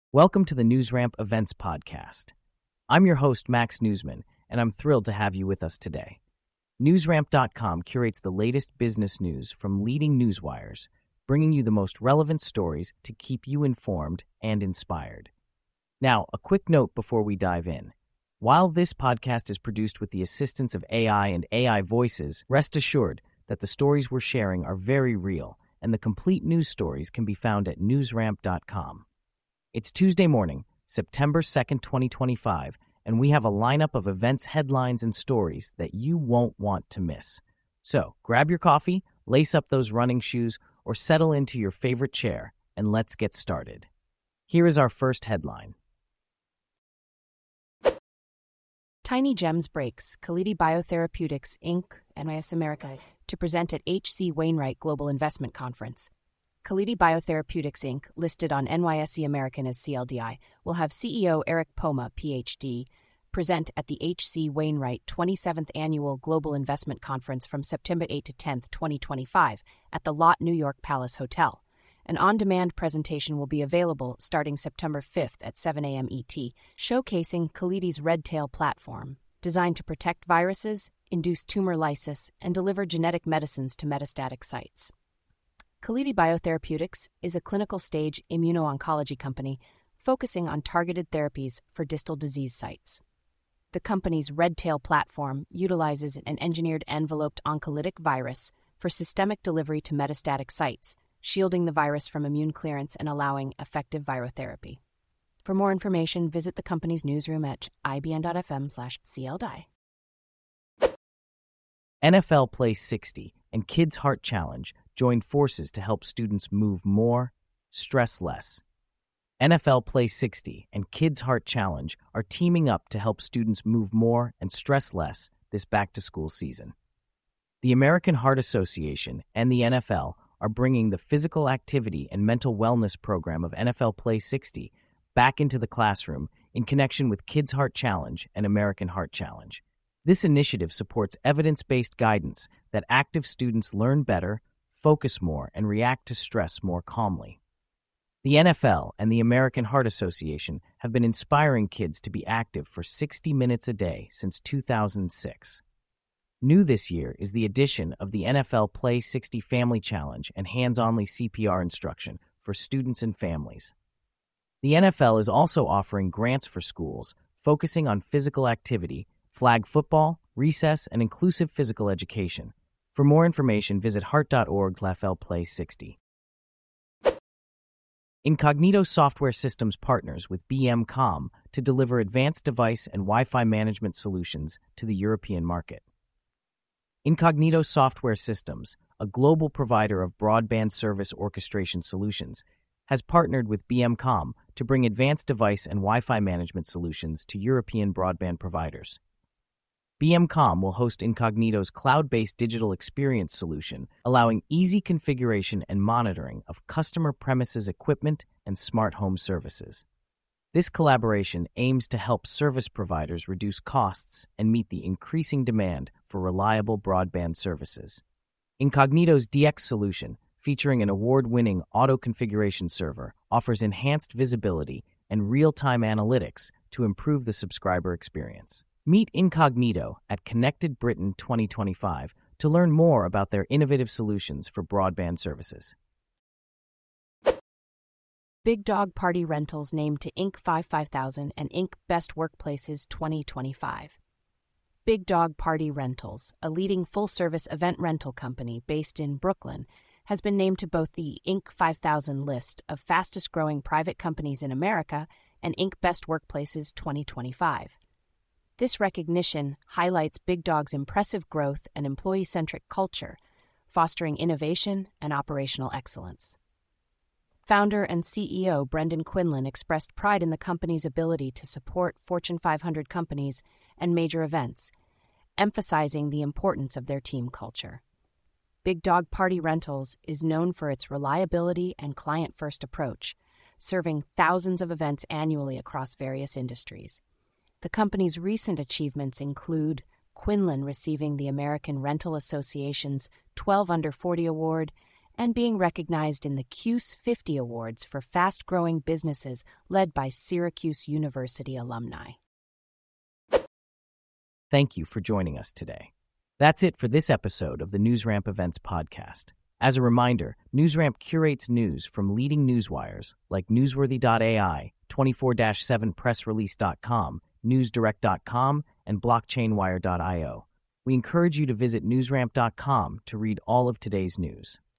Welcome to the NewsRamp Events Podcast. I'm your host, Max Newsman, and I'm thrilled to have you with us today. NewsRamp.com curates the latest business news from leading newswires, bringing you the most relevant stories to keep you informed and inspired. Now, a quick note before we dive in. While this podcast is produced with the assistance of AI and AI voices, rest assured that the stories we're sharing are very real, and the complete news stories can be found at NewsRamp.com. It's Tuesday morning, September 2nd, 2025, and we have a lineup of events, headlines, and stories that you won't want to miss. So, grab your coffee, lace up those running shoes, or settle into your favorite chair, and let's get started. Here is our first headline. Tiny Gems breaks Keliti Biotherapeutics, Inc., NYS America, to present at H.C. Wainwright Global Investment Conference. Keliti Biotherapeutics, Inc., listed on NYSE American as CLDI, will have CEO Eric Poma, Ph.D., present at the H.C. Wainwright 27th Annual Global Investment Conference from September 8 to 10, 2025, at the Lotte New York Palace Hotel. An on-demand presentation will be available starting September 5th at 7 a.m. ET, showcasing Keliti's RedTail platform, designed to protect viruses, induce tumor lysis, and deliver genetic medicines to metastatic sites. Keliti Biotherapeutics is a clinical-stage immuno-oncology company focusing on targeted therapies for distal disease sites. The company's RedTail platform utilizes an engineered enveloped oncolytic virus for systemic delivery to metastatic sites, shielding the virus from immune clearance and allowing effective virotherapy. For more information, visit the company's newsroom at ibn.fm/cldi. NFL Play 60 and Kids Heart Challenge join forces to help students move more, stress less. NFL Play 60 and Kids Heart Challenge are teaming up to help students move more and stress less this back-to-school season. The American Heart Association and the NFL are bringing the physical activity and mental wellness program of NFL Play 60 back into the classroom in connection with Kids Heart Challenge and American Heart Challenge. This initiative supports evidence-based guidance that active students learn better, focus more, and react to stress more calmly. The NFL and the American Heart Association have been inspiring kids to be active for 60 minutes a day since 2006. New this year is the addition of the NFL Play 60 Family Challenge and hands-only CPR instruction for students and families. The NFL is also offering grants for schools focusing on physical activity, flag football, recess, and inclusive physical education. For more information, visit heart.org/FLPlay60. Incognito Software Systems partners with BMCom to deliver advanced device and Wi-Fi management solutions to the European market. Incognito Software Systems, a global provider of broadband service orchestration solutions, has partnered with BMCom to bring advanced device and Wi-Fi management solutions to European broadband providers. BMCom will host Incognito's cloud-based digital experience solution, allowing easy configuration and monitoring of customer premises equipment and smart home services. This collaboration aims to help service providers reduce costs and meet the increasing demand for reliable broadband services. Incognito's DX solution, featuring an award-winning auto-configuration server, offers enhanced visibility and real-time analytics to improve the subscriber experience. Meet Incognito at Connected Britain 2025 to learn more about their innovative solutions for broadband services. Big Dog Party Rentals named to Inc. 5000 and Inc. Best Workplaces 2025. Big Dog Party Rentals, a leading full-service event rental company based in Brooklyn, has been named to both the Inc. 5000 list of fastest-growing private companies in America and Inc. Best Workplaces 2025. This recognition highlights Big Dog's impressive growth and employee-centric culture, fostering innovation and operational excellence. Founder and CEO Brendan Quinlan expressed pride in the company's ability to support Fortune 500 companies and major events, emphasizing the importance of their team culture. Big Dog Party Rentals is known for its reliability and client-first approach, serving thousands of events annually across various industries. The company's recent achievements include Quinlan receiving the American Rental Association's 12 Under 40 Award and being recognized in the CUSE 50 Awards for fast-growing businesses led by Syracuse University alumni. Thank you for joining us today. That's it for this episode of the NewsRamp Events podcast. As a reminder, NewsRamp curates news from leading newswires like Newsworthy.ai, 24/7pressrelease.com, NewsDirect.com, and BlockchainWire.io. We encourage you to visit newsramp.com to read all of today's news.